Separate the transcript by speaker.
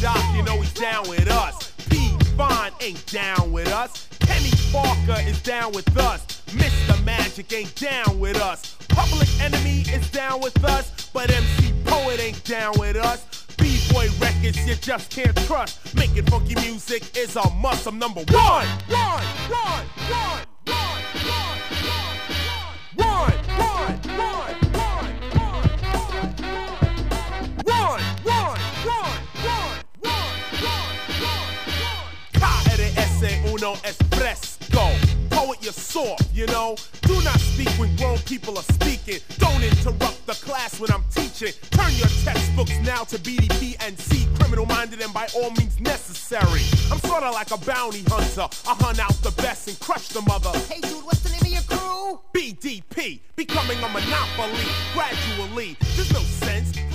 Speaker 1: Doc, you know he's down with us. P. Fine ain't down with us. Kenny Parker is down with us. Mr. Magic ain't down with us. Public Enemy is down with us. But MC Poet ain't down with us. B-Boy Records you just can't trust. Making funky music is a must. I'm number one. Uno espresso. Poet, you're soft, you know. Do not speak when grown people are speaking. Don't interrupt the class when I'm teaching. Turn your textbooks now to BDP and C. Criminal-minded and by all means necessary. I'm sorta like a bounty hunter. I hunt out the best and crush the mother.
Speaker 2: Hey dude, what's the name of your crew?
Speaker 1: BDP, becoming a monopoly gradually. There's no sense